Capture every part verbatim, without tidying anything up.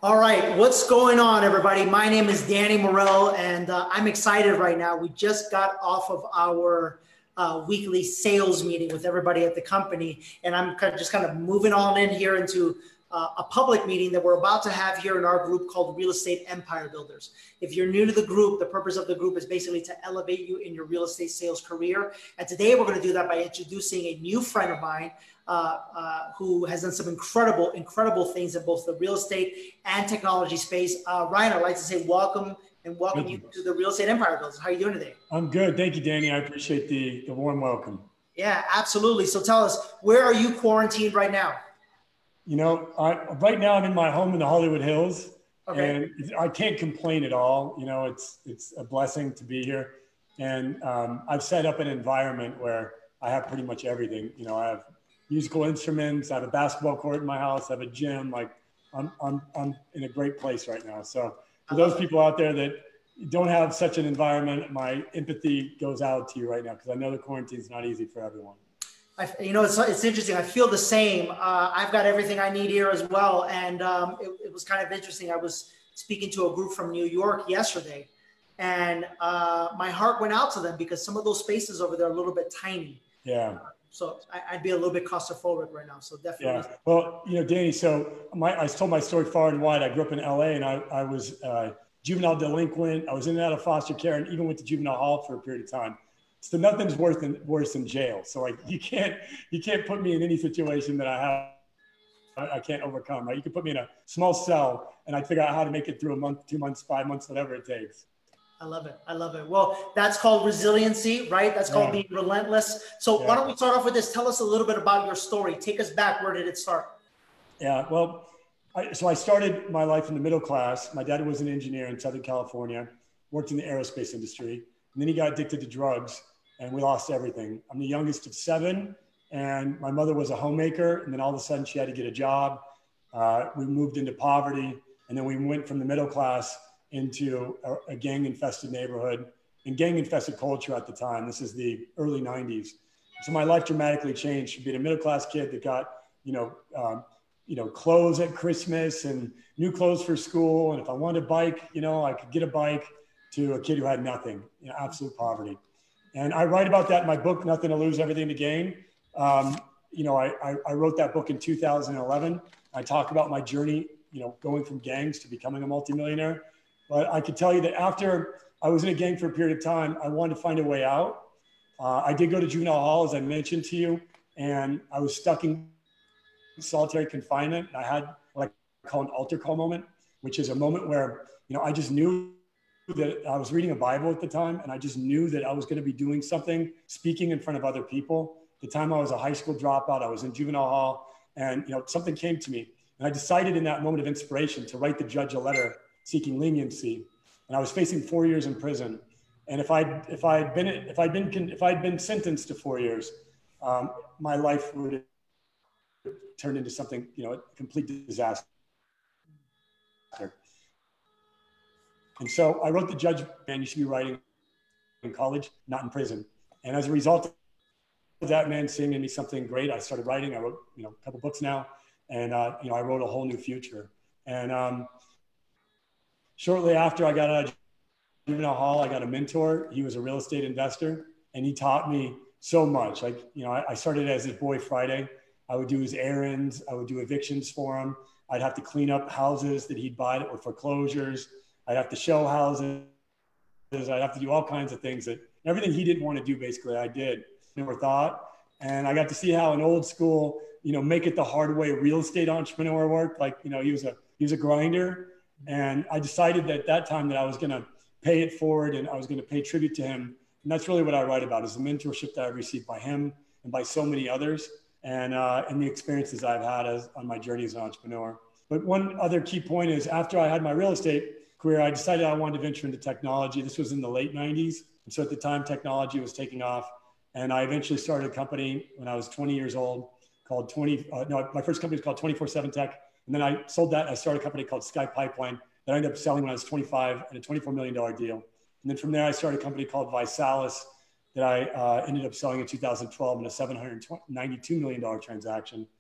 All right, what's going on, everybody? My name is Danny Morell, and uh, I'm excited right now. We just got off of our uh, weekly sales meeting with everybody at the company, and I'm kind of just kind of moving on in here into uh, a public meeting that we're about to have here in our group called Real Estate Empire Builders. If you're new to the group, the purpose of the group is basically to elevate you in your real estate sales career. And today we're going to do that by introducing a new friend of mine, Uh, uh, who has done some incredible, incredible things in both the real estate and technology space. Uh, Ryan, I'd like to say welcome and welcome you. you to the Real Estate Empire Builders. How are you doing today? I'm good. Thank you, Danny. I appreciate the, the warm welcome. Yeah, absolutely. So tell us, where are you quarantined right now? You know, I, right now I'm in my home in the Hollywood Hills, okay. and I can't complain at all. You know, it's, it's a blessing to be here. And um, I've set up an environment where I have pretty much everything. You know, I have musical instruments. I have a basketball court in my house. I have a gym. Like I'm, I'm, I'm in a great place right now. So for those people out there that don't have such an environment, my empathy goes out to you right now, because I know the quarantine is not easy for everyone. I, you know, it's, it's interesting. I feel the same. Uh, I've got everything I need here as well. And um, it, it was kind of interesting. I was speaking to a group from New York yesterday, and uh, my heart went out to them because some of those spaces over there are a little bit tiny. Yeah. So I'd be a little bit claustrophobic right now. So definitely. Yeah. Well, you know, Danny, so my, I told my story far and wide. I grew up in L A, and I, I was uh, juvenile delinquent. I was in and out of foster care, and even went to juvenile hall for a period of time. So nothing's worse than worse than jail. So like you can't, you can't put me in any situation that I have, I, I can't overcome, right? You can put me in a small cell and I'd figure out how to make it through a month, two months, five months, whatever it takes. I love it. I love it. Well, that's called resiliency, right? That's called yeah. being relentless. So yeah. why don't we start off with this? Tell us a little bit about your story. Take us back. Where did it start? Yeah, well, I, so I started my life in the middle class. My dad was an engineer in Southern California, worked in the aerospace industry. And then he got addicted to drugs and we lost everything. I'm the youngest of seven, and my mother was a homemaker. And then all of a sudden she had to get a job. Uh, we moved into poverty, and then we went from the middle class into a, a gang-infested neighborhood and gang-infested culture at the time. This is the early nineties. So my life dramatically changed from being a middle-class kid that got, you know, um, you know, clothes at Christmas and new clothes for school. And if I wanted a bike, you know, I could get a bike, to a kid who had nothing, you know, absolute poverty. And I write about that in my book, Nothing to Lose, Everything to Gain. Um, you know, I, I, I wrote that book in two thousand eleven. I talk about my journey, you know, going from gangs to becoming a multimillionaire. But I could tell you that after I was in a gang for a period of time, I wanted to find a way out. Uh, I did go to juvenile hall, as I mentioned to you, and I was stuck in solitary confinement. I had what I call an altar call moment, which is a moment where, you know, I just knew that I was reading a Bible at the time, and I just knew that I was going to be doing something, speaking in front of other people. At the time I was a high school dropout, I was in juvenile hall, and, you know, something came to me, and I decided in that moment of inspiration to write the judge a letter seeking leniency. And I was facing four years in prison. And if I if I had been if I'd been if I'd been sentenced to four years, um, my life would have turned into something, you know, a complete disaster. And so I wrote the judge, man, you should be writing in college, not in prison. And as a result of that man seeing in me something great, I started writing. I wrote, you know, a couple books now, and uh, you know, I wrote A Whole New Future. And um, shortly after I got out of juvenile hall, I got a mentor. He was a real estate investor, and he taught me so much. Like, you know, I, I started as his boy Friday. I would do his errands. I would do evictions for him. I'd have to clean up houses that he'd buy that were foreclosures. I'd have to show houses. I'd have to do all kinds of things that everything he didn't want to do, basically, I did. Never thought. And I got to see how an old school, you know, make it the hard way real estate entrepreneur worked. Like, you know, he was a, he was a grinder. And I decided that at that time that I was going to pay it forward and I was going to pay tribute to him. And that's really what I write about, is the mentorship that I received by him and by so many others, and, uh, and the experiences I've had as, on my journey as an entrepreneur. But one other key point is, after I had my real estate career, I decided I wanted to venture into technology. This was in the late nineties. And so at the time, technology was taking off. And I eventually started a company when I was twenty years old called twenty, uh, no, my first company was called twenty-four seven Tech. And then I sold that. I started a company called Sky Pipeline that I ended up selling when I was twenty-five at a twenty-four million dollars deal. And then from there, I started a company called Visalis that I uh, ended up selling in two thousand twelve in a seven hundred ninety-two million dollars transaction.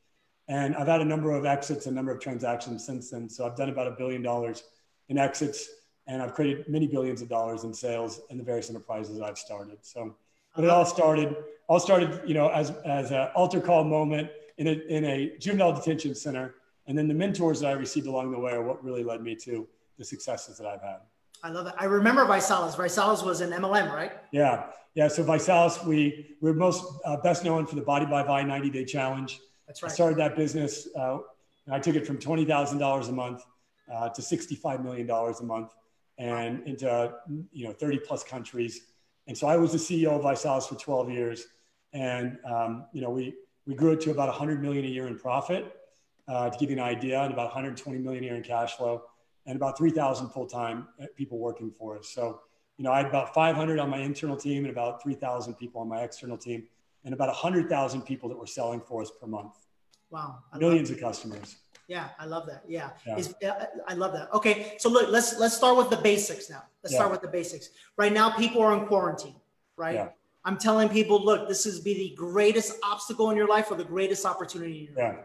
And I've had a number of exits, a number of transactions since then. So I've done about a billion dollars in exits, and I've created many billions of dollars in sales in the various enterprises I've started. So, but it all started, all started, you know, as, as an altar call moment in a, in a juvenile detention center. And then the mentors that I received along the way are what really led me to the successes that I've had. I love it. I remember ViSalus. ViSalus was an M L M, right? Yeah. Yeah. So ViSalus, we, we're most uh, best known for the Body by Vi ninety day challenge. That's right. I started that business. Uh, and I took it from twenty thousand dollars a month uh, to sixty-five million dollars a month, and into, you know, thirty plus countries. And so I was the C E O of ViSalus for twelve years. And, um, you know, we, we grew it to about one hundred million a year in profit, uh, to give you an idea, and about one hundred twenty million a year in cash flow, and about three thousand full-time people working for us. So, you know, I had about five hundred on my internal team and about three thousand people on my external team, and about one hundred thousand people that were selling for us per month. Wow. I Millions of customers. Yeah, I love that. Yeah, yeah. Is, uh, I love that. Okay, so look, let's let's start with the basics now. Let's yeah. start with the basics. Right now, people are in quarantine, right? Yeah. I'm telling people, look, this is be the greatest obstacle in your life or the greatest opportunity in your yeah. life.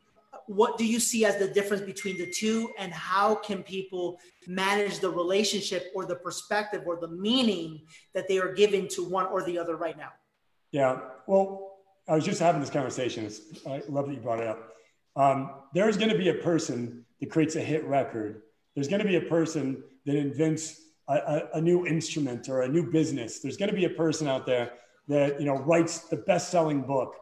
What do you see as the difference between the two, and how can people manage the relationship or the perspective or the meaning that they are giving to one or the other right now? Yeah, well, I was just having this conversation. It's, I love that you brought it up. Um, there's going to be a person that creates a hit record. There's going to be a person that invents a, a, a new instrument or a new business. There's going to be a person out there that, you know, writes the best-selling book.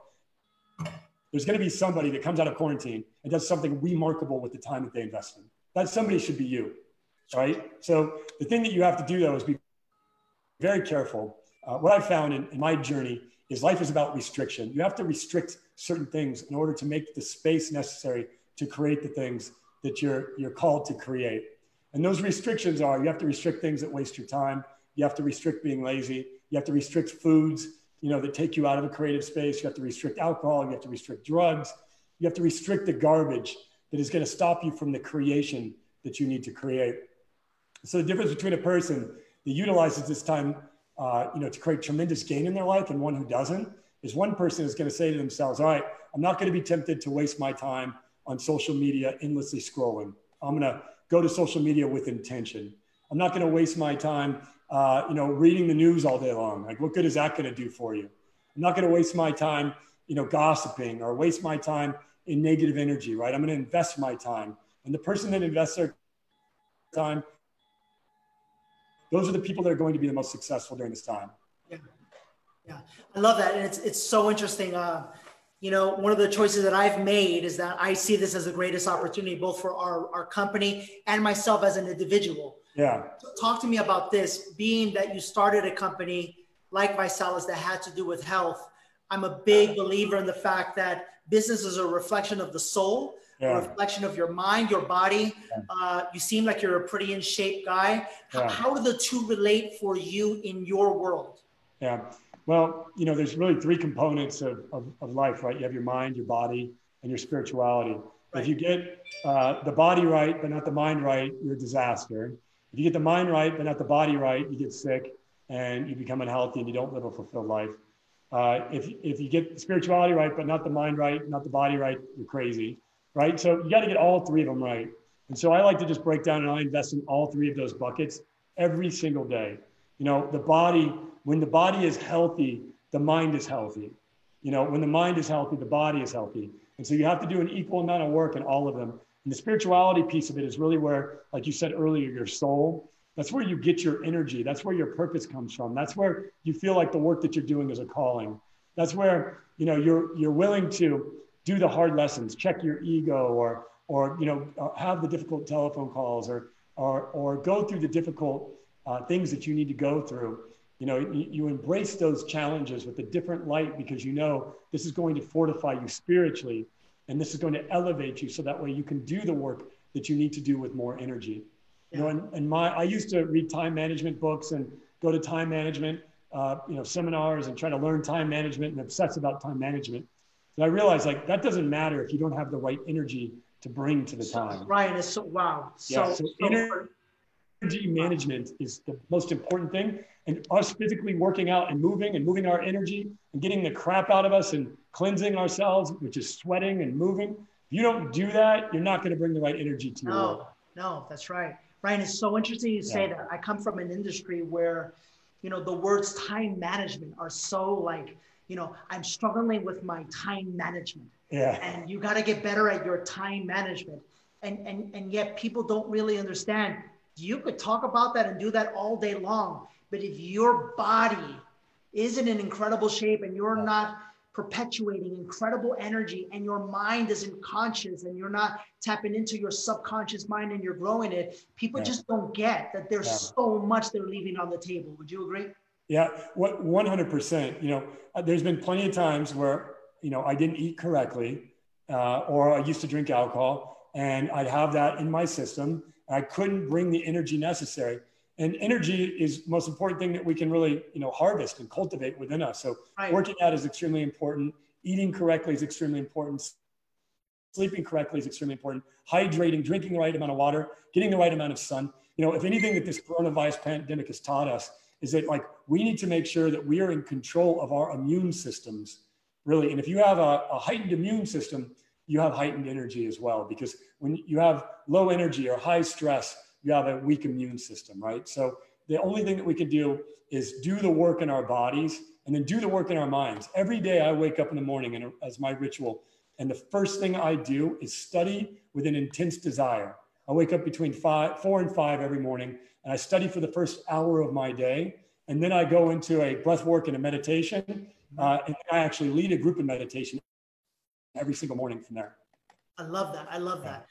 There's going to be somebody that comes out of quarantine and does something remarkable with the time that they invest in. That somebody should be you, right? So the thing that you have to do, though, is be very careful. Uh, what I found in, in my journey is life is about restriction. You have to restrict certain things in order to make the space necessary to create the things that you're, you're called to create. And those restrictions are, you have to restrict things that waste your time. You have to restrict being lazy. You have to restrict foods, you know, that take you out of a creative space. You have to restrict alcohol. You have to restrict drugs. You have to restrict the garbage that is going to stop you from the creation that you need to create. So the difference between a person that utilizes this time, uh, you know, to create tremendous gain in their life and one who doesn't, is one person is going to say to themselves, all right, I'm not going to be tempted to waste my time on social media endlessly scrolling. I'm going to go to social media with intention. I'm not going to waste my time, uh, you know, reading the news all day long. Like, what good is that going to do for you? I'm not going to waste my time, you know, gossiping or waste my time in negative energy, right? I'm going to invest my time. And the person that invests their time, those are the people that are going to be the most successful during this time. Yeah, yeah, I love that. And it's, it's so interesting. Uh, you know, one of the choices that I've made is that I see this as the greatest opportunity, both for our, our company and myself as an individual. Yeah. So talk to me about this, being that you started a company like ViSalus that had to do with health. I'm a big believer in the fact that business is a reflection of the soul, yeah. a reflection of your mind, your body. Yeah. Uh, you seem like you're a pretty in shape guy. Yeah. How do the two relate for you in your world? Yeah. Well, you know, there's really three components of, of, of life, right? You have your mind, your body, and your spirituality. Right. If you get uh, the body right, but not the mind right, you're a disaster. If you get the mind right, but not the body right, you get sick and you become unhealthy and you don't live a fulfilled life. Uh, if, if you get spirituality right, but not the mind right, not the body right, you're crazy, right? So you got to get all three of them right. And so I like to just break down and I invest in all three of those buckets every single day. You know, the body, when the body is healthy, the mind is healthy. You know, when the mind is healthy, the body is healthy. And so you have to do an equal amount of work in all of them. And the spirituality piece of it is really where, like you said earlier, your soul, that's where you get your energy. That's where your purpose comes from. That's where you feel like the work that you're doing is a calling. That's where, you know, you're, you're willing to do the hard lessons, check your ego, or, or, you know, have the difficult telephone calls, or, or, or go through the difficult uh, things that you need to go through. You know, you, you embrace those challenges with a different light because you know this is going to fortify you spiritually, and this is going to elevate you so that way you can do the work that you need to do with more energy. You know, and, and my, I used to read time management books and go to time management, uh, you know, seminars and try to learn time management and obsess about time management. And I realized, like, that doesn't matter if you don't have the right energy to bring to the time. Ryan is so, wow. Yeah, so, so, so energy management is the most important thing. And us physically working out and moving and moving our energy and getting the crap out of us and cleansing ourselves, which is sweating and moving. If you don't do that, you're not going to bring the right energy to your work. No, no, that's right. Ryan, it's so interesting you say yeah. that. I come from an industry where, you know, the words time management are so like, you know, I'm struggling with my time management. Yeah. And you got to get better at your time management. And, and, and yet people don't really understand. You could talk about that and do that all day long. But if your body isn't in incredible shape and you're not perpetuating incredible energy and your mind isn't conscious and you're not tapping into your subconscious mind and you're growing it, people yeah. just don't get that there's yeah. so much they're leaving on the table. Would you agree? Yeah, what one hundred percent. You know, there's been plenty of times where, you know, I didn't eat correctly uh, or I used to drink alcohol and I'd have that in my system. I couldn't bring the energy necessary. And energy is the most important thing that we can really, you know, harvest and cultivate within us. So right. working out is extremely important. Eating correctly is extremely important. Sleeping correctly is extremely important. Hydrating, drinking the right amount of water, getting the right amount of sun. You know, if anything that this coronavirus pandemic has taught us is that like, we need to make sure that we are in control of our immune systems, really. And if you have a, a heightened immune system, you have heightened energy as well, because when you have low energy or high stress, you have a weak immune system, right? So the only thing that we can do is do the work in our bodies and then do the work in our minds. Every day I wake up in the morning and as my ritual, and the first thing I do is study with an intense desire. I wake up between five, four and five every morning, and I study for the first hour of my day. And then I go into a breath work and a meditation, uh, and I actually lead a group in meditation every single morning from there. I love that. I love that.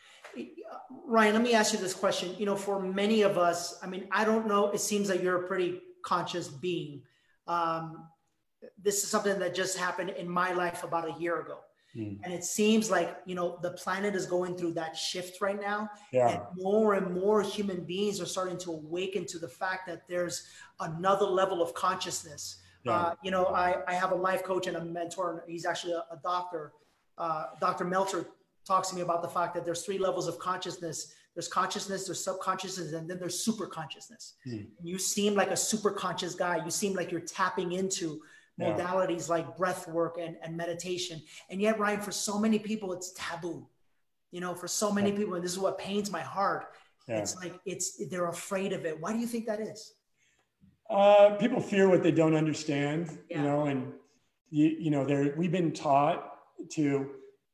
Ryan, let me ask you this question. You know, for many of us, I mean, I don't know, it seems like you're a pretty conscious being. Um, this is something that just happened in my life about a year ago. Mm. And it seems like, you know, the planet is going through that shift right now. Yeah. And more and more human beings are starting to awaken to the fact that there's another level of consciousness. Yeah. Uh, you know, I, I have a life coach and a mentor, and he's actually a, a doctor. Uh, Doctor Meltzer talks to me about the fact that there's three levels of consciousness. There's consciousness, there's subconsciousness, and then there's super consciousness. Mm. You seem like a super conscious guy. You seem like you're tapping into modalities yeah. like breath work and, and meditation. And yet, Ryan, for so many people, it's taboo. You know, for so many yeah. people, and this is what pains my heart. Yeah. It's like, it's, they're afraid of it. Why do you think that is? Uh, people fear what they don't understand, yeah. you know, and you, you know, they're, we've been taught to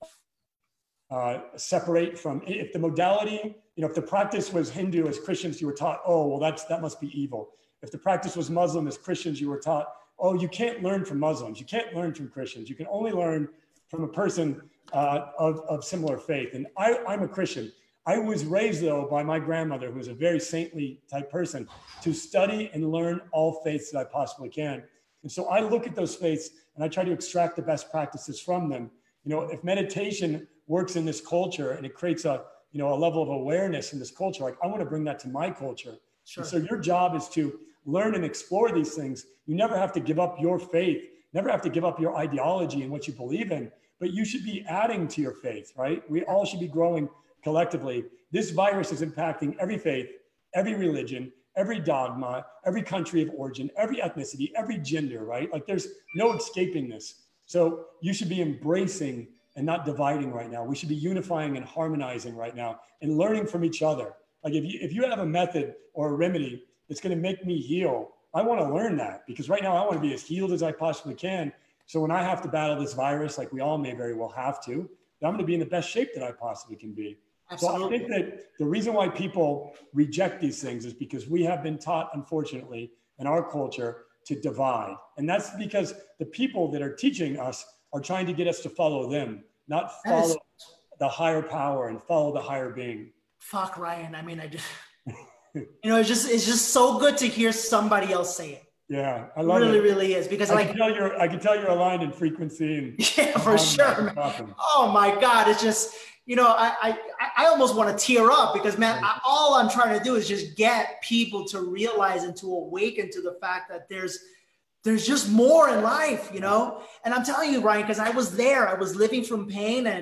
uh, separate from, if the modality, you know, if the practice was Hindu as Christians, you were taught, oh, well, that's, that must be evil. If the practice was Muslim as Christians, you were taught, oh, you can't learn from Muslims. You can't learn from Christians. You can only learn from a person uh, of, of similar faith. And I, I'm a Christian. I was raised, though, by my grandmother, who was a very saintly type person, to study and learn all faiths that I possibly can. And so I look at those faiths and I try to extract the best practices from them. You know, if meditation works in this culture and it creates a, you know, a level of awareness in this culture, like I want to bring that to my culture. Sure. And so your job is to learn and explore these things. You never have to give up your faith, never have to give up your ideology and what you believe in, but you should be adding to your faith, right? We all should be growing collectively. This virus is impacting every faith, every religion, every dogma, every country of origin, every ethnicity, every gender, right? Like there's no escaping this. So you should be embracing and not dividing right now. We should be unifying and harmonizing right now and learning from each other. Like if you, if you have a method or a remedy that's going to make me heal, I want to learn that, because right now I want to be as healed as I possibly can. So when I have to battle this virus, like we all may very well have to, I'm going to be in the best shape that I possibly can be. Absolutely. So I think that the reason why people reject these things is because we have been taught, unfortunately, in our culture to divide. And that's because the people that are teaching us are trying to get us to follow them, not follow is, the higher power and follow the higher being. Fuck, Ryan. I mean, I just, you know, it's just, it's just so good to hear somebody else say it. Yeah, I love it. Really, it. really is, because I like, can tell you're, I can tell you're aligned in frequency. And yeah, for sure. Oh my God. It's just, you know, I, I, I almost want to tear up because, man, I, all I'm trying to do is just get people to realize and to awaken to the fact that there's, there's just more in life, you know? And I'm telling you, Ryan, because I was there, I was living from pain, and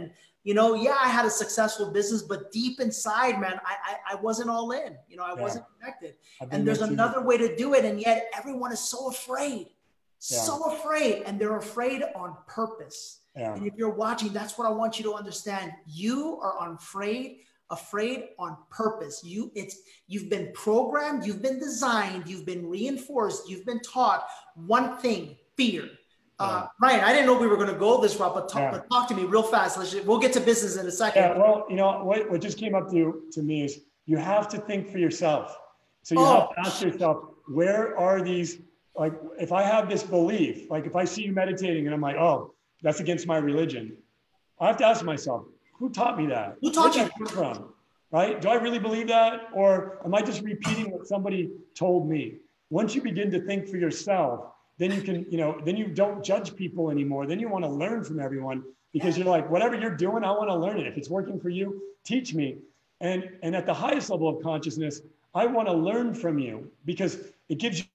You know, yeah, I had a successful business, but deep inside, man, I I, I wasn't all in. You know, I yeah. wasn't connected. And there's another way to do it, and yet everyone is so afraid, yeah. so afraid, and they're afraid on purpose. Yeah. And if you're watching, that's what I want you to understand. You are afraid, afraid on purpose. You, it's you've been programmed, you've been designed, you've been reinforced, you've been taught one thing: fear. Yeah. Uh, Ryan, I didn't know we were going to go this route, but talk, yeah. but talk to me real fast. Let's just, we'll get to business in a second. Yeah, well, you know, what, what just came up to, to me is you have to think for yourself. So you oh. have to ask yourself, where are these, like, if I have this belief, like if I see you meditating and I'm like, oh, that's against my religion, I have to ask myself, who taught me that? Who taught Where you? did that come from? Right? Do I really believe that? Or am I just repeating what somebody told me? Once you begin to think for yourself, then you can, you know, then you don't judge people anymore. Then you want to learn from everyone because you're like, whatever you're doing, I want to learn it. If it's working for you, teach me. And, and at the highest level of consciousness, I want to learn from you because it gives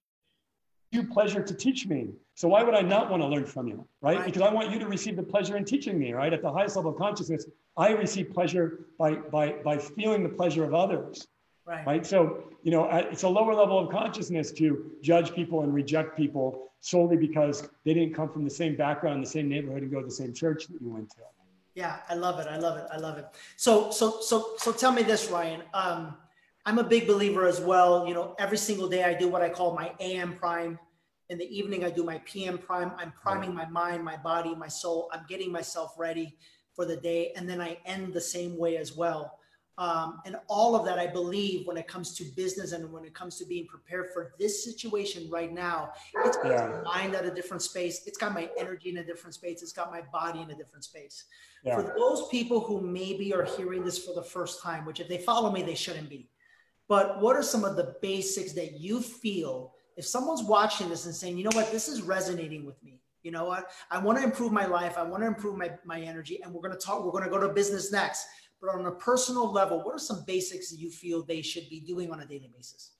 you pleasure to teach me. So why would I not want to learn from you, right? right? Because I want you to receive the pleasure in teaching me, right? At the highest level of consciousness, I receive pleasure by, by, by feeling the pleasure of others. Right. right. So, you know, it's a lower level of consciousness to judge people and reject people solely because they didn't come from the same background, the same neighborhood, and go to the same church that you went to. Yeah, I love it. I love it. I love it. So, so, so, so tell me this, Ryan. Um, I'm a big believer as well. You know, every single day I do what I call my A M prime. In the evening, I do my P M prime. I'm priming my mind, my body, my soul. I'm getting myself ready for the day. And then I end the same way as well. Um, and all of that, I believe, when it comes to business and when it comes to being prepared for this situation right now, it's got yeah. my mind at a different space. It's got my energy in a different space. It's got my body in a different space. Yeah. For those people who maybe are hearing this for the first time, which if they follow me, they shouldn't be. But what are some of the basics that you feel if someone's watching this and saying, you know what, this is resonating with me. You know what, I want to improve my life. I want to improve my, my energy. And we're going to talk, we're going to go to business next. But on a personal level, what are some basics that you feel they should be doing on a daily basis?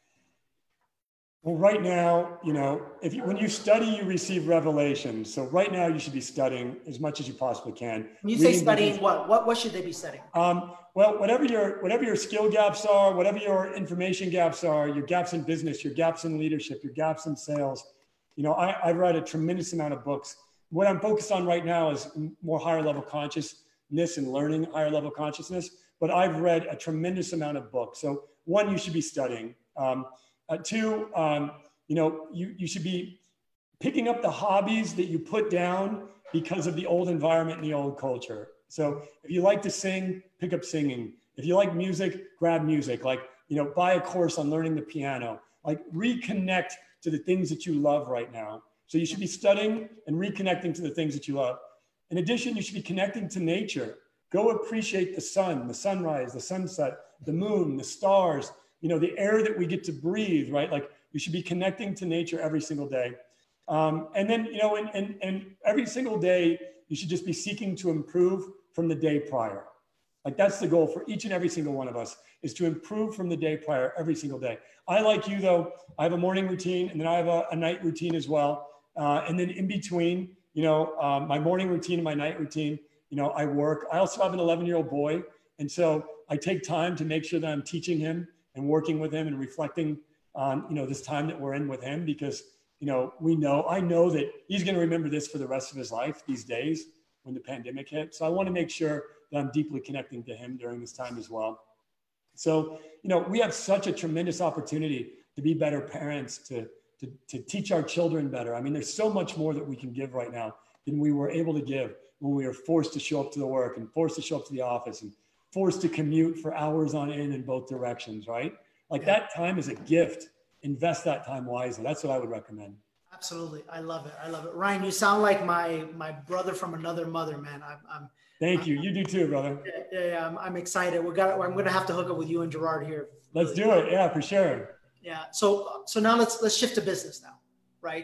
Well, right now, you know, if you, when you study, you receive revelation. So right now you should be studying as much as you possibly can. When you say studying, business, what? What what should they be studying? Um, well, whatever your whatever your skill gaps are, whatever your information gaps are, your gaps in business, your gaps in leadership, your gaps in sales. You know, I, I've read a tremendous amount of books. What I'm focused on right now is more higher level consciousness and learning higher level consciousness. But I've read a tremendous amount of books. So one, you should be studying. Um, Uh, two, um, you know, you, you should be picking up the hobbies that you put down because of the old environment and the old culture. So if you like to sing, pick up singing. If you like music, grab music. Like, you know, buy a course on learning the piano. Like, reconnect to the things that you love right now. So you should be studying and reconnecting to the things that you love. In addition, you should be connecting to nature. Go appreciate the sun, the sunrise, the sunset, the moon, the stars, you know, the air that we get to breathe, right? Like, you should be connecting to nature every single day. Um, and then, you know, and, and, and every single day, you should just be seeking to improve from the day prior. Like, that's the goal for each and every single one of us, is to improve from the day prior every single day. I, like you though, I have a morning routine and then I have a, a night routine as well. Uh, and then in between, you know, um, my morning routine and my night routine, you know, I work. I also have an eleven year old boy. And so I take time to make sure that I'm teaching him and working with him and reflecting on, you know, this time that we're in with him, because, you know, we know, I know that he's going to remember this for the rest of his life, these days when the pandemic hit. So I want to make sure that I'm deeply connecting to him during this time as well. So, you know, we have such a tremendous opportunity to be better parents, to, to, to teach our children better. I mean, there's so much more that we can give right now than we were able to give when we were forced to show up to the work and forced to show up to the office and forced to commute for hours on end in both directions, right? Like, yeah. That time is a gift. Invest that time wisely. That's what I would recommend. Absolutely. I love it. I love it. Ryan, you sound like my my brother from another mother, man. I'm, I'm Thank I'm, you. You do too, brother. Yeah, yeah, yeah I'm, I'm excited. We got. I'm going to have to hook up with you and Gerard here. Let's do it. Yeah, for sure. Yeah. So so now let's let's shift to business now, right?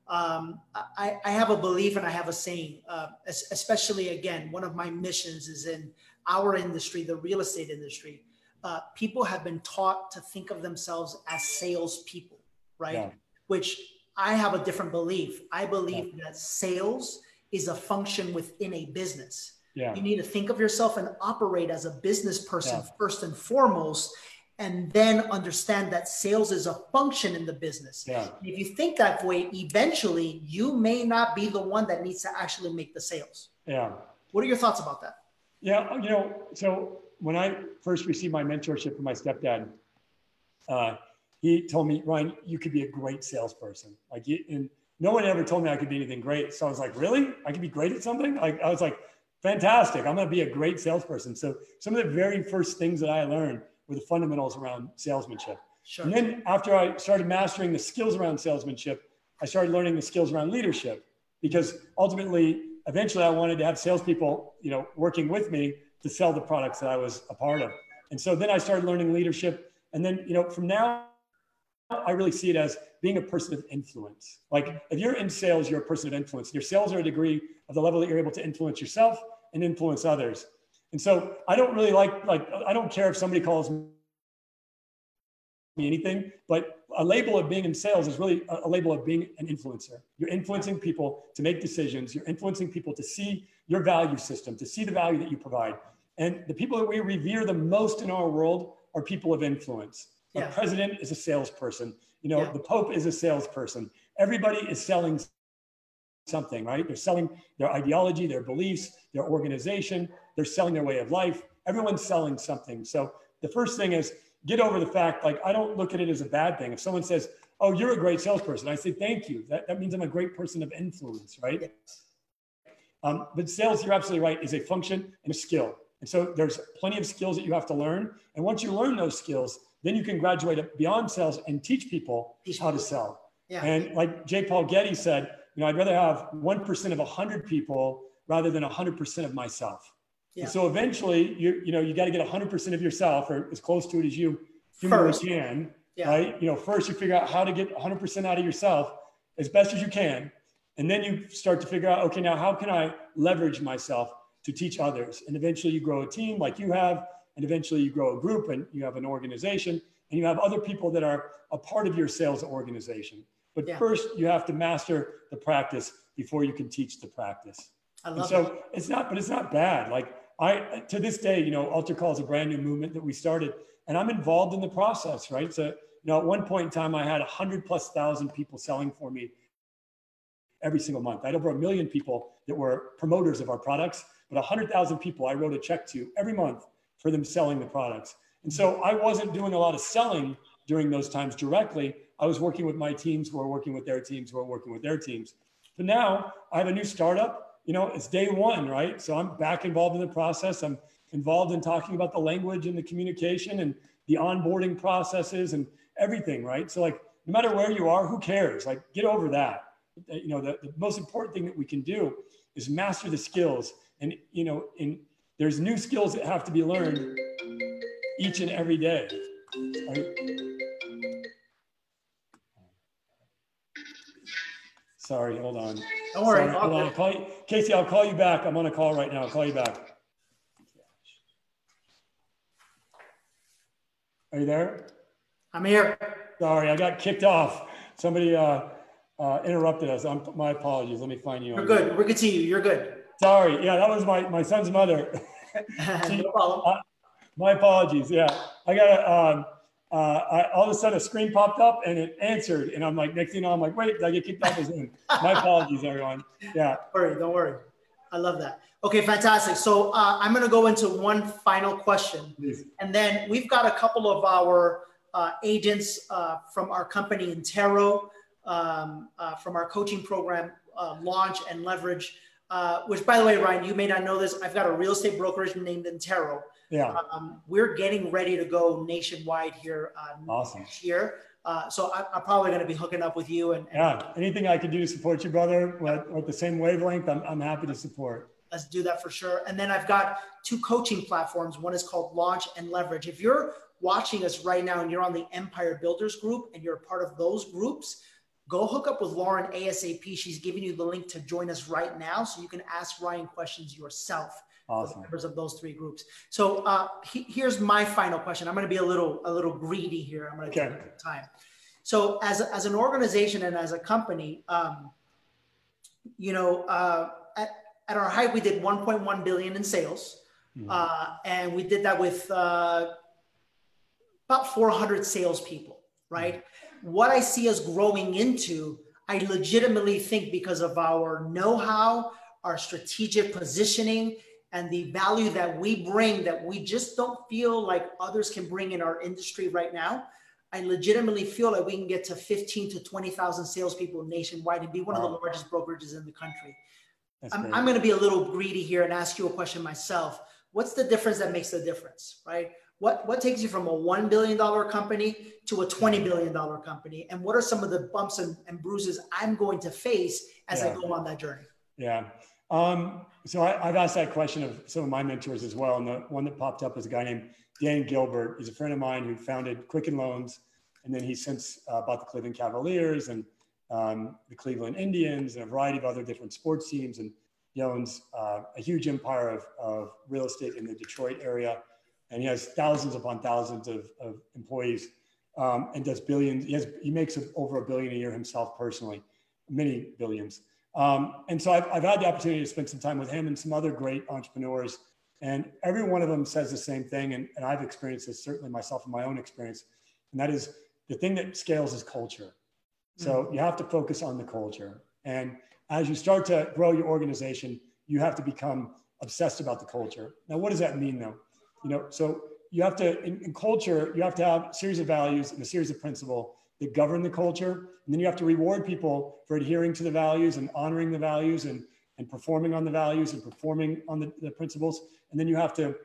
Um, I, I have a belief and I have a saying, uh, especially, again, one of my missions is in our industry, the real estate industry. Uh, people have been taught to think of themselves as salespeople, right? Yeah. Which I have a different belief. I believe yeah. that sales is a function within a business. Yeah. You need to think of yourself and operate as a business person Yeah. first and foremost, and then understand that sales is a function in the business. Yeah. And if you think that way, eventually you may not be the one that needs to actually make the sales. Yeah. What are your thoughts about that? Yeah, you know, so when I first received my mentorship from my stepdad, uh, he told me, Ryan, you could be a great salesperson. Like, you, and no one ever told me I could be anything great. So I was like, really? I could be great at something? Like, I was like, fantastic. I'm going to be a great salesperson. So some of the very first things that I learned were the fundamentals around salesmanship. Sure. And then after I started mastering the skills around salesmanship, I started learning the skills around leadership, because ultimately, eventually I wanted to have salespeople, you know, working with me to sell the products that I was a part of. And so then I started learning leadership. And then, you know, from now, I really see it as being a person of influence. Like, if you're in sales, you're a person of influence. Your sales are a degree of the level that you're able to influence yourself and influence others. And so I don't really like, like, I don't care if somebody calls me anything, but a label of being in sales is really a, a label of being an influencer. You're influencing people to make decisions. You're influencing people to see your value system, to see the value that you provide. And the people that we revere the most in our world are people of influence. Yeah. Our president is a salesperson. You know, yeah. The Pope is a salesperson. Everybody is selling something, right? They're selling their ideology, their beliefs, their organization. They're selling their way of life. Everyone's selling something. So the first thing is, get over the fact, like, I don't look at it as a bad thing. If someone says, oh, you're a great salesperson, I say, thank you. That, that means I'm a great person of influence, right? Yes. Um, but sales, you're absolutely right, is a function and a skill. And so there's plenty of skills that you have to learn. And once you learn those skills, then you can graduate beyond sales and teach people how to sell. Yeah. And like J. Paul Getty said, you know, I'd rather have one percent of one hundred people rather than one hundred percent of myself. Yeah. And so eventually, you you know, you got to get one hundred percent of yourself, or as close to it as you humanly can, yeah. right? You know, first you figure out how to get one hundred percent out of yourself as best as you can. And then you start to figure out, okay, now how can I leverage myself to teach others? And eventually you grow a team like you have, and eventually you grow a group and you have an organization, and you have other people that are a part of your sales organization. But yeah. first you have to master the practice before you can teach the practice. I love and so it. It's not, but it's not bad. Like, I, to this day, you know, Altar Call is a brand new movement that we started, and I'm involved in the process, right? So, you know, at one point in time, I had a hundred plus thousand people selling for me every single month. I had over a million people that were promoters of our products, but a hundred thousand people I wrote a check to every month for them selling the products. And so I wasn't doing a lot of selling during those times directly. I was working with my teams who are working with their teams who are working with their teams. But now I have a new startup. You know, it's day one, right? So I'm back involved in the process. I'm involved in talking about the language and the communication and the onboarding processes and everything, right? So like, no matter where you are, who cares? Like, get over that. You know, the, the most important thing that we can do is master the skills. And, you know, in, there's new skills that have to be learned each and every day. Right? Sorry, hold on. Don't worry. Sorry, hold on. I'll call you. Casey, I'll call you back. I'm on a call right now. I'll call you back. Are you there? I'm here. Sorry, I got kicked off. Somebody uh, uh, interrupted us. I'm, my apologies. Let me find you. You're good. We're good to you. You're good. Sorry. Yeah, that was my, my son's mother. She, no problem. Uh, my apologies. Yeah, I got a, um, uh, I, all of a sudden a screen popped up and it answered. And I'm like, next thing you know, I'm like, wait, did I get kicked off of Zoom? My apologies, everyone. Yeah. Don't worry. Don't worry. I love that. Okay, fantastic. So uh, I'm going to go into one final question. Please. And then we've got a couple of our uh, agents uh, from our company Intero, um, uh, from our coaching program, uh, Launch and Leverage, uh, which, by the way, Ryan, you may not know this. I've got a real estate brokerage named Intero. Yeah. Um, we're getting ready to go nationwide here uh, awesome. next year. Uh, so I, I'm probably going to be hooking up with you. And, and yeah, anything I can do to support you, brother, with, with the same wavelength, I'm, I'm happy to support. Let's do that for sure. And then I've got two coaching platforms. One is called Launch and Leverage. If you're watching us right now and you're on the Empire Builders group and you're a part of those groups, go hook up with Lauren ASAP. She's giving you the link to join us right now so you can ask Ryan questions yourself. Awesome. Members of those three groups. So uh, he, here's my final question. I'm going to be a little a little greedy here. I'm going to okay. take time. So as a, as an organization and as a company, um, you know, uh, at our height, we did one point one billion in sales. Mm-hmm. Uh, and we did that with uh, about four hundred salespeople, right? Mm-hmm. What I see us growing into, I legitimately think because of our know-how, our strategic positioning, and the value that we bring that we just don't feel like others can bring in our industry right now, I legitimately feel like we can get to fifteen to twenty thousand salespeople nationwide and be one wow. of the largest brokerages in the country. I'm, I'm going to be a little greedy here and ask you a question myself. What's the difference that makes the difference, right? What, what takes you from a one billion dollar company to a twenty billion dollar company? And what are some of the bumps and, and bruises I'm going to face as yeah. I go on that journey? Yeah. Um, so I, I've asked that question of some of my mentors as well. And the one that popped up is a guy named Dan Gilbert. He's a friend of mine who founded Quicken Loans. And then he's since uh, bought the Cleveland Cavaliers and um, the Cleveland Indians and a variety of other different sports teams. And he owns uh, a huge empire of, of real estate in the Detroit area. And he has thousands upon thousands of, of employees um, and does billions. He, has, he makes over a billion a year himself personally, many billions. Um, and so I've, I've had the opportunity to spend some time with him and some other great entrepreneurs. And every one of them says the same thing. And, and I've experienced this certainly myself in my own experience. And that is the thing that scales is culture. So mm-hmm. you have to focus on the culture. And as you start to grow your organization, you have to become obsessed about the culture. Now, what does that mean though? You know, so you have to, in, in culture, you have to have a series of values and a series of principles that govern the culture. And then you have to reward people for adhering to the values and honoring the values and, and performing on the values and performing on the, the principles. And then you have to,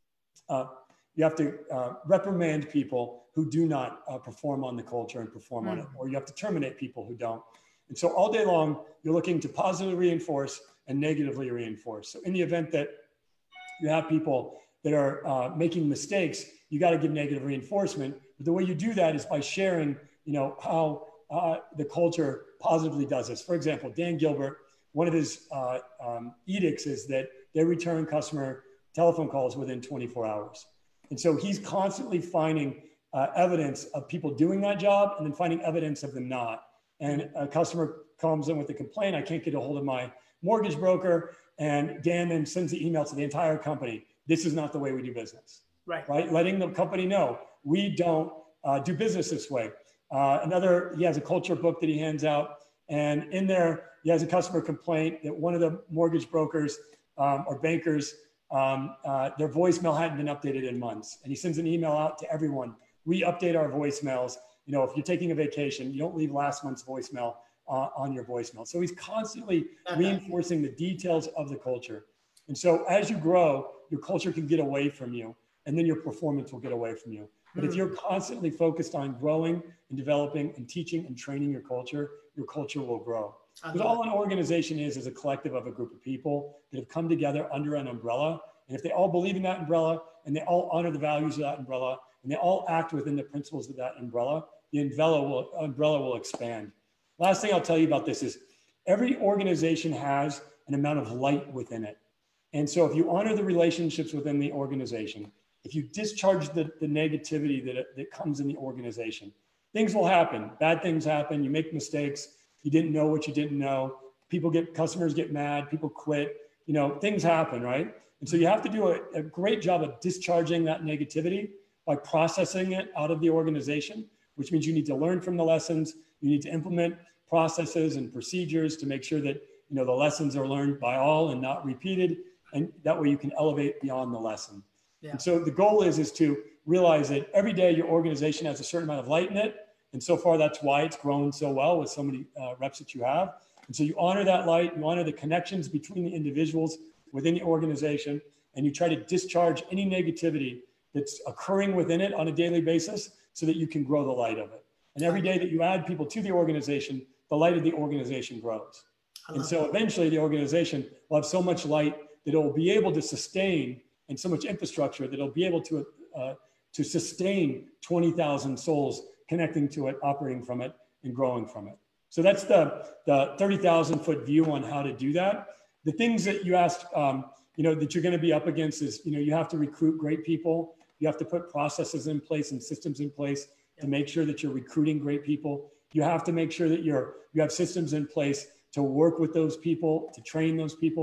uh, you have to uh, reprimand people who do not uh, perform on the culture and perform mm. on it, or you have to terminate people who don't. And so all day long, you're looking to positively reinforce and negatively reinforce. So in the event that you have people that are uh, making mistakes, you got to give negative reinforcement. But the way you do that is by sharing, you know, how uh, the culture positively does this. For example, Dan Gilbert, one of his uh, um, edicts is that they return customer telephone calls within twenty-four hours. And so he's constantly finding uh, evidence of people doing that job and then finding evidence of them not. And a customer comes in with a complaint, I can't get a hold of my mortgage broker. And Dan then sends the email to the entire company. This is not the way we do business. Right. Right. Letting the company know we don't uh, do business this way. Uh, another, he has a culture book that he hands out. And in there, he has a customer complaint that one of the mortgage brokers um, or bankers, um, uh, their voicemail hadn't been updated in months. And he sends an email out to everyone. We update our voicemails. You know, if you're taking a vacation, you don't leave last month's voicemail uh, on your voicemail. So he's constantly reinforcing the details of the culture. And so as you grow, your culture can get away from you, and then your performance will get away from you. But if you're constantly focused on growing and developing and teaching and training your culture, your culture will grow. Because all an organization is, is a collective of a group of people that have come together under an umbrella. And if they all believe in that umbrella and they all honor the values of that umbrella and they all act within the principles of that umbrella, the umbrella will, umbrella will expand. Last thing I'll tell you about this is every organization has an amount of light within it. And so if you honor the relationships within the organization, if you discharge the, the negativity that, that comes in the organization, things will happen. Bad things happen. You make mistakes. You didn't know what you didn't know. People get, customers get mad. People quit. You know, things happen, right? And so you have to do a, a great job of discharging that negativity by processing it out of the organization, which means you need to learn from the lessons. You need to implement processes and procedures to make sure that, you know, the lessons are learned by all and not repeated. And that way you can elevate beyond the lesson. Yeah. And so the goal is, is to realize that every day your organization has a certain amount of light in it. And so far, that's why it's grown so well with so many uh, reps that you have. And so you honor that light, you honor the connections between the individuals within the organization, and you try to discharge any negativity that's occurring within it on a daily basis so that you can grow the light of it. And every day that you add people to the organization, the light of the organization grows. And so eventually the organization will have so much light that it will be able to sustain, and so much infrastructure that it'll be able to, uh, to sustain twenty thousand souls connecting to it, operating from it, and growing from it. So that's the, the thirty thousand foot view on how to do that. The things that you asked, um, you know, that you're going to be up against is, you know, you have to recruit great people. You have to put processes in place and systems in place to make sure that you're recruiting great people. You have to make sure that you're, you have systems in place to work with those people, to train those people.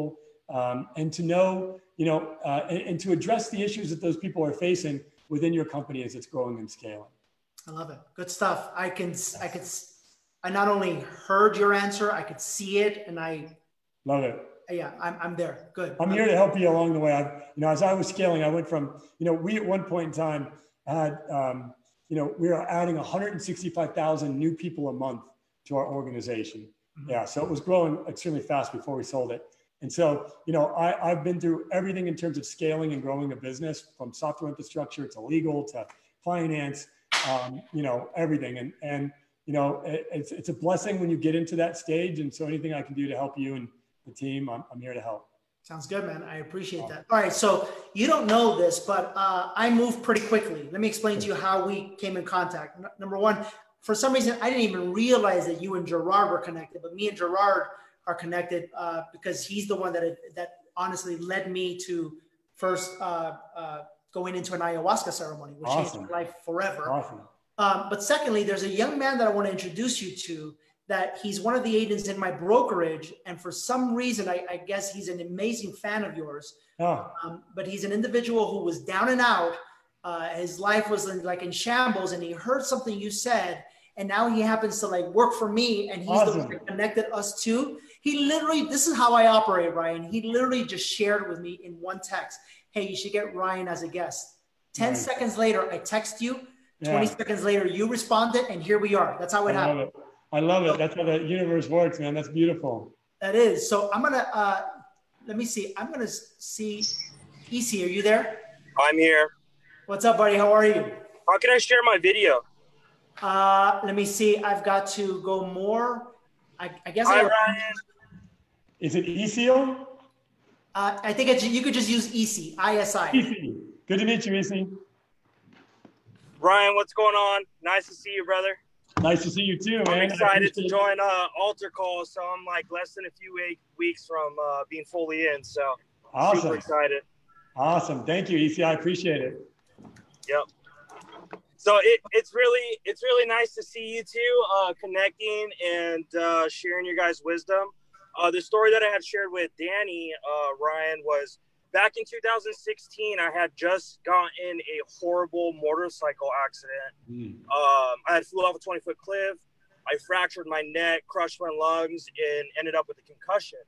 um, and to know, you know, uh, and, and to address the issues that those people are facing within your company as it's growing and scaling. I love it. Good stuff. I can, I could, I not only heard your answer, I could see it, and I love it. Yeah, I'm, I'm there. Good. I'm here to help you along the way. I've, you know, as I was scaling, I went from, you know, we at one point in time had, um, you know, we were adding one hundred sixty-five thousand new people a month to our organization. Mm-hmm. Yeah. So it was growing extremely fast before we sold it. And so, you know, I, I've been through everything in terms of scaling and growing a business, from software infrastructure to legal to finance, um, you know, everything. And, and, you know, it, it's, it's a blessing when you get into that stage. And so anything I can do to help you and the team, I'm, I'm here to help. Sounds good, man. I appreciate that. All right. So you don't know this, but uh, I moved pretty quickly. Let me explain to you how we came in contact. N- number one, for some reason, I didn't even realize that you and Gerard were connected, but me and Gerard are connected uh, because he's the one that, that honestly led me to first uh, uh, going into an ayahuasca ceremony, which Awesome. changed my life forever. Awesome. Um, but secondly, there's a young man that I want to introduce you to, that he's one of the agents in my brokerage. And for some reason, I, I guess he's an amazing fan of yours. Oh. Um, but he's an individual who was down and out. Uh, his life was in, like in shambles, and he heard something you said. And now he happens to like work for me, and he's Awesome. the one that connected us two. He literally, this is how I operate, Ryan. He literally just shared with me in one text, hey, you should get Ryan as a guest. ten Nice. seconds later, I text you. Yeah. twenty seconds later, you responded, and here we are. That's how it I happened. love it. I love it. That's how the universe works, man. That's beautiful. That is. So I'm going to, uh, let me see. I'm going to see, E C, are you there? I'm here. What's up, buddy? How are you? How can I share my video? Uh, let me see. I've got to go more. I, I guess. Hi, I, Ryan. Is it E C O? uh, I think it's, you could just use E C, I S I. E C. Good to meet you, E C. Ryan, what's going on? Nice to see you, brother. Nice to see you too, man. I'm excited to join uh, Altar Call, so I'm like less than a few week, weeks from uh, being fully in, so Awesome. super excited. Awesome. Thank you, E C. I appreciate it. Yep. So it, it's really it's really nice to see you two uh, connecting and uh, sharing your guys' wisdom. Uh, the story that I had shared with Danny, uh, Ryan, was back in two thousand sixteen, I had just gotten in a horrible motorcycle accident. Mm. Um, I had flew off a twenty-foot cliff. I fractured my neck, crushed my lungs, and ended up with a concussion.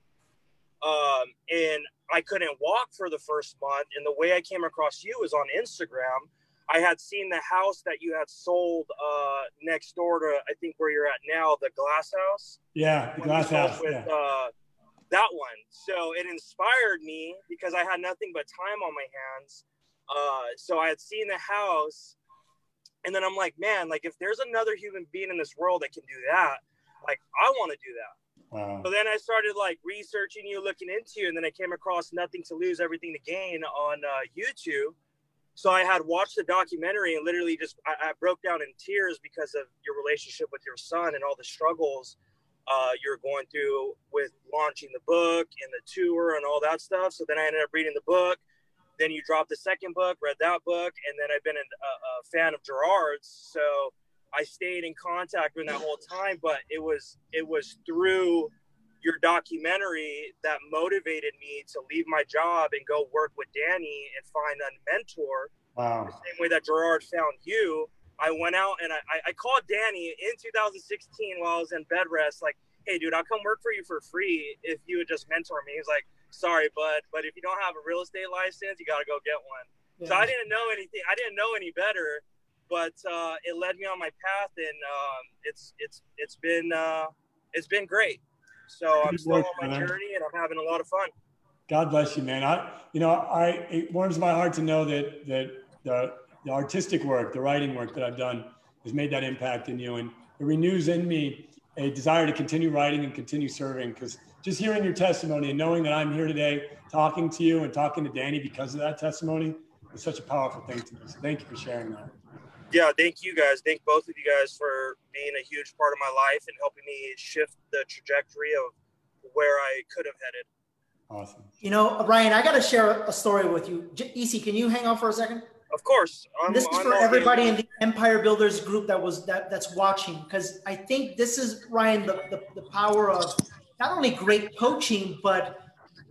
Um, and I couldn't walk for the first month. And the way I came across you was on Instagram. I had seen the house that you had sold uh, next door to, I think, where you're at now, the Glass House. Yeah, the Glass House. With, yeah. uh, that one. So it inspired me because I had nothing but time on my hands. Uh, so I had seen the house, and then I'm like, man, like if there's another human being in this world that can do that, like I want to do that. Wow. So then I started like researching you, looking into you, and then I came across Nothing to Lose, Everything to Gain on uh, YouTube. So I had watched the documentary and literally just, I, I broke down in tears because of your relationship with your son and all the struggles uh, you're going through with launching the book and the tour and all that stuff. So then I ended up reading the book. Then you dropped the second book, read that book. And then I've been a, a fan of Gerard's. So I stayed in contact during that whole time, but it was, it was through your documentary that motivated me to leave my job and go work with Danny and find a mentor. Wow. The same way that Gerard found you. I went out and I, I called Danny in two thousand sixteen while I was in bed rest, like, hey, dude, I'll come work for you for free if you would just mentor me. He was like, sorry, bud, but if you don't have a real estate license, you got to go get one. Yeah. So I didn't know anything. I didn't know any better, but uh, it led me on my path, and um, it's it's it's been uh, it's been great. So I'm still on my journey, and I'm having a lot of fun. God bless you, man. I, you know, I, it warms my heart to know that, that the, the artistic work, the writing work that I've done has made that impact in you. And it renews in me a desire to continue writing and continue serving, because just hearing your testimony and knowing that I'm here today talking to you and talking to Danny because of that testimony is such a powerful thing to me. So thank you for sharing that. Yeah, thank you guys. Thank both of you guys for being a huge part of my life and helping me shift the trajectory of where I could have headed. Awesome. You know, Ryan, I got to share a story with you. E C, can you hang on for a second? Of course. I'm, this is I'm for everybody in the Empire Builders group that was that that's watching, because I think this is, Ryan, the, the, the power of not only great coaching, but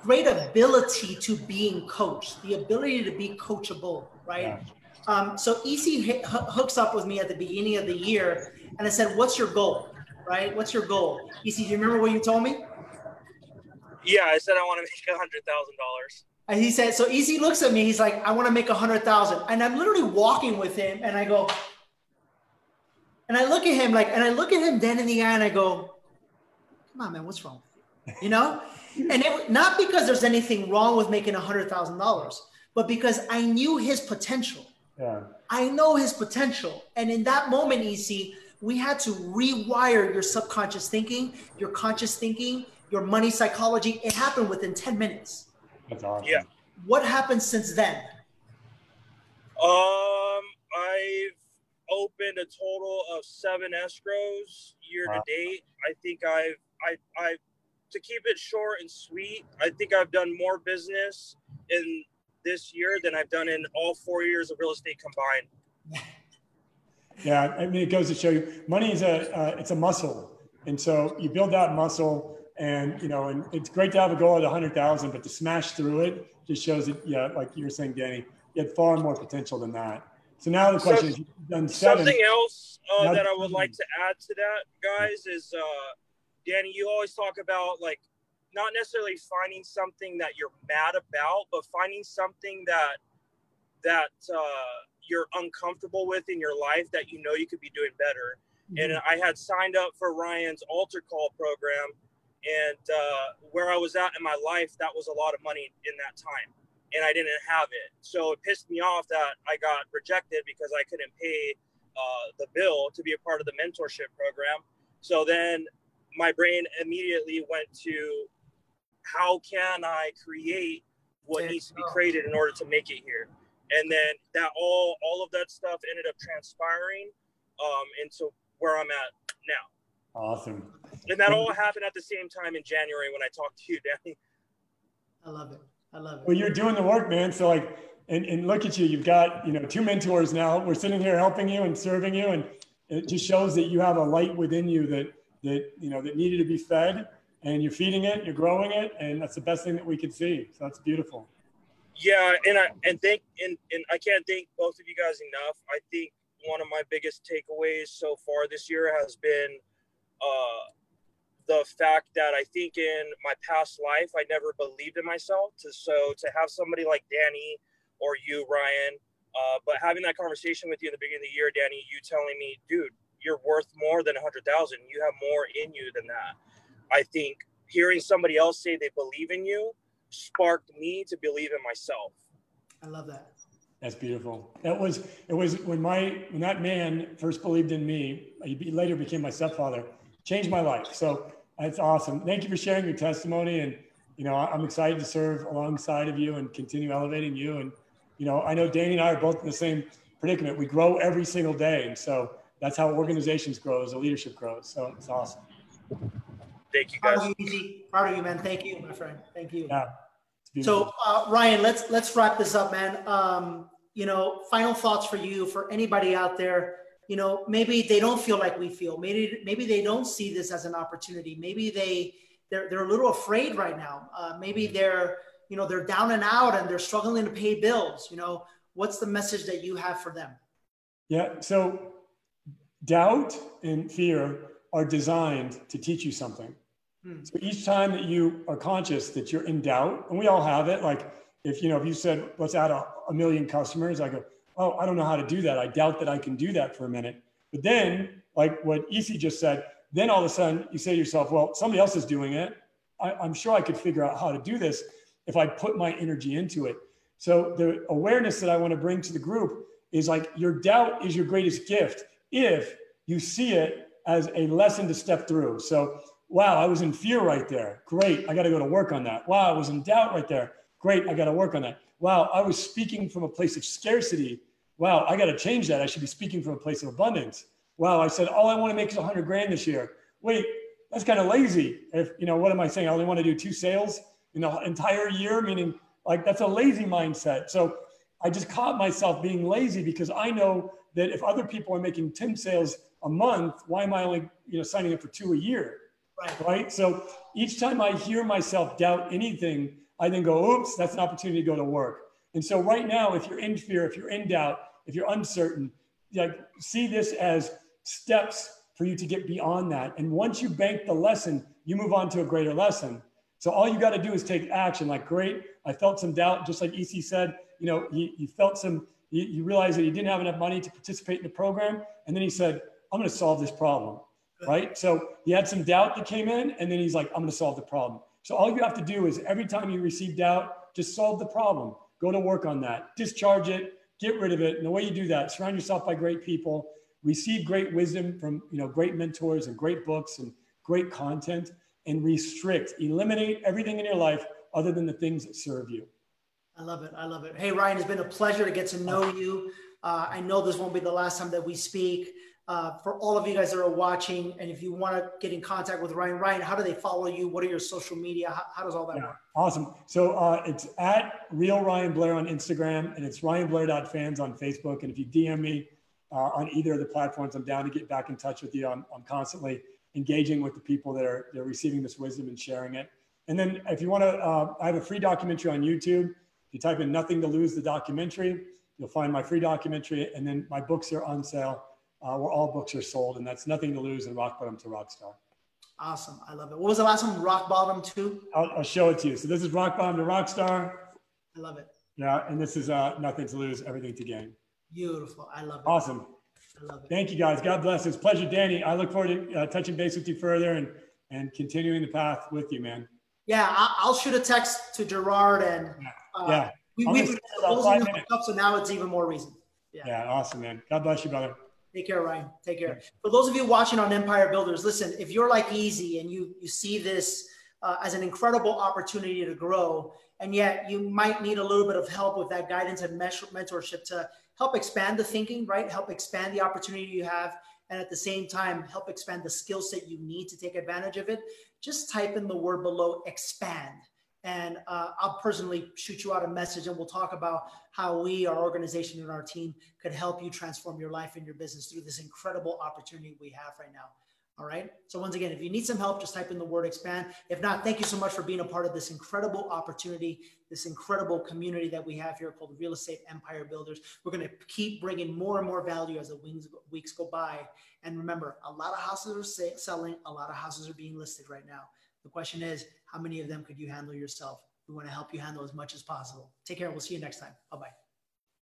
great ability to being coached, the ability to be coachable, right? Yeah. Um, so E C h- hooks up with me at the beginning of the year, and I said, "What's your goal, right? What's your goal?" E C, do you remember what you told me? Yeah, I said I want to make a hundred thousand dollars. And he said, so E C looks at me, he's like, "I want to make a hundred thousand," and I'm literally walking with him, and I go, and I look at him like, and I look at him dead in the eye, and I go, "Come on, man, what's wrong with you?" You know? And it, not because there's anything wrong with making a hundred thousand dollars, but because I knew his potential. Yeah. I know his potential. And in that moment, E C, we had to rewire your subconscious thinking, your conscious thinking, your money psychology. It happened within ten minutes. That's awesome. Yeah. What happened since then? Um, I've opened a total of seven escrows year wow. to date. I think I've, I, I, to keep it short and sweet, I think I've done more business in this year than I've done in all four years of real estate combined. Yeah, I mean, it goes to show you, money is a uh, it's a muscle, and so you build that muscle, and you know, and it's great to have a goal at a hundred thousand, but to smash through it just shows that, yeah, like you were saying, Danny, you had far more potential than that. So now the question so, is, you've done seven. Something else uh, that I would like to add to that, guys, is uh, Danny, you always talk about like, not necessarily finding something that you're mad about, but finding something that that uh, you're uncomfortable with in your life that you know you could be doing better. Mm-hmm. And I had signed up for Ryan's Altar Call program, and uh, where I was at in my life, that was a lot of money in that time, and I didn't have it. So it pissed me off that I got rejected because I couldn't pay uh, the bill to be a part of the mentorship program. So then my brain immediately went to, how can I create what needs to be created in order to make it here? And then that all, all of that stuff ended up transpiring um, into where I'm at now. Awesome. And that all happened at the same time in January when I talked to you, Danny. I love it. I love it. Well, you're doing the work, man. So like, and, and look at you, you've got, you know, two mentors now. We're sitting here helping you and serving you. And it just shows that you have a light within you that, that, you know, that needed to be fed. And you're feeding it, you're growing it, and that's the best thing that we could see. So that's beautiful. Yeah, and I and thank and, and I can't thank both of you guys enough. I think one of my biggest takeaways so far this year has been uh, the fact that I think in my past life I never believed in myself. To, so to have somebody like Danny or you, Ryan, uh, but having that conversation with you in the beginning of the year, Danny, you telling me, dude, you're worth more than a hundred thousand. You have more in you than that. I think hearing somebody else say they believe in you sparked me to believe in myself. I love that. That's beautiful. That was, it was when my, when that man first believed in me, he later became my stepfather, changed my life. So that's awesome. Thank you for sharing your testimony. And, you know, I'm excited to serve alongside of you and continue elevating you. And, you know, I know Danny and I are both in the same predicament. We grow every single day. And so that's how organizations grow, as the leadership grows. So it's awesome. Thank you, guys. Proud of you, Proud of you, man. Thank you, my friend. Thank you. Yeah. So, uh, Ryan, let's let's wrap this up, man. Um, you know, final thoughts for you, for anybody out there. You know, maybe they don't feel like we feel. Maybe maybe they don't see this as an opportunity. Maybe they they're they're a little afraid right now. Uh, maybe they're you know they're down and out and they're struggling to pay bills. You know, what's the message that you have for them? Yeah. So, doubt and fear are designed to teach you something. Hmm. So each time that you are conscious that you're in doubt, and we all have it, like if, you know, if you said, let's add a, a million customers, I go, oh, I don't know how to do that. I doubt that I can do that for a minute. But then, like what E C just said, then all of a sudden you say to yourself, well, somebody else is doing it. I, I'm sure I could figure out how to do this if I put my energy into it. So the awareness that I want to bring to the group is like, your doubt is your greatest gift if you see it as a lesson to step through. So, wow, I was in fear right there. Great, I gotta go to work on that. Wow, I was in doubt right there. Great, I gotta work on that. Wow, I was speaking from a place of scarcity. Wow, I gotta change that. I should be speaking from a place of abundance. Wow, I said, all I wanna make is a hundred grand this year. Wait, that's kind of lazy. If, you know, what am I saying? I only wanna do two sales in the entire year, meaning like that's a lazy mindset. So I just caught myself being lazy because I know that if other people are making ten sales a month, why am I only, you know, signing up for two a year? Right. Right. So each time I hear myself doubt anything, I then go, oops, that's an opportunity to go to work. And so right now, if you're in fear, if you're in doubt, if you're uncertain, like, see this as steps for you to get beyond that. And once you bank the lesson, you move on to a greater lesson. So all you got to do is take action. Like, great, I felt some doubt, just like E C said, you know, he, he felt some, he, he realized that he didn't have enough money to participate in the program. And then he said, I'm going to solve this problem, right? So he had some doubt that came in, and then he's like, I'm going to solve the problem. So all you have to do is every time you receive doubt, just solve the problem. Go to work on that, discharge it, get rid of it. And the way you do that, surround yourself by great people, receive great wisdom from, you know, great mentors and great books and great content, and restrict, eliminate everything in your life other than the things that serve you. I love it. I love it. Hey, Ryan, it's been a pleasure to get to know you. Uh, I know this won't be the last time that we speak. Uh, for all of you guys that are watching, and if you want to get in contact with Ryan, Ryan, how do they follow you? What are your social media? How, how does all that yeah, work? Awesome. So uh, it's at Real Ryan Blair on Instagram, and it's ryan blair dot fans on Facebook. And if you D M me uh, on either of the platforms, I'm down to get back in touch with you. I'm, I'm constantly engaging with the people that are, that are receiving this wisdom and sharing it. And then if you want to, uh, I have a free documentary on YouTube. If you type in Nothing to Lose, the documentary, you'll find my free documentary. And then my books are on sale, uh, where all books are sold. And that's Nothing to Lose and Rock Bottom to Rockstar. Awesome. I love it. What was the last one? Rock Bottom to? I'll, I'll show it to you. So this is Rock Bottom to Rockstar. I love it. Yeah. And this is uh, Nothing to Lose, Everything to Gain. Beautiful. I love it. Awesome. I love it. Thank you, guys. God bless. It's a pleasure, Danny. I look forward to uh, touching base with you further and, and continuing the path with you, man. Yeah, I'll shoot a text to Gerard, and uh, yeah, we, we've been closing up, so now it's even more reason. Yeah. yeah, awesome, man. God bless you, brother. Take care, Ryan. Take care. For those of you watching on Empire Builders, listen, if you're like Easy and you, you see this uh, as an incredible opportunity to grow, and yet you might need a little bit of help with that guidance and mentorship to help expand the thinking, right? Help expand the opportunity you have, and at the same time, help expand the skill set you need to take advantage of it. Just type in the word below, expand. And uh, I'll personally shoot you out a message, and we'll talk about how we, our organization and our team, could help you transform your life and your business through this incredible opportunity we have right now. All right. So once again, if you need some help, just type in the word expand. If not, thank you so much for being a part of this incredible opportunity, this incredible community that we have here called Real Estate Empire Builders. We're going to keep bringing more and more value as the weeks go by. And remember, a lot of houses are selling, a lot of houses are being listed right now. The question is, how many of them could you handle yourself? We want to help you handle as much as possible. Take care. We'll see you next time. Bye-bye.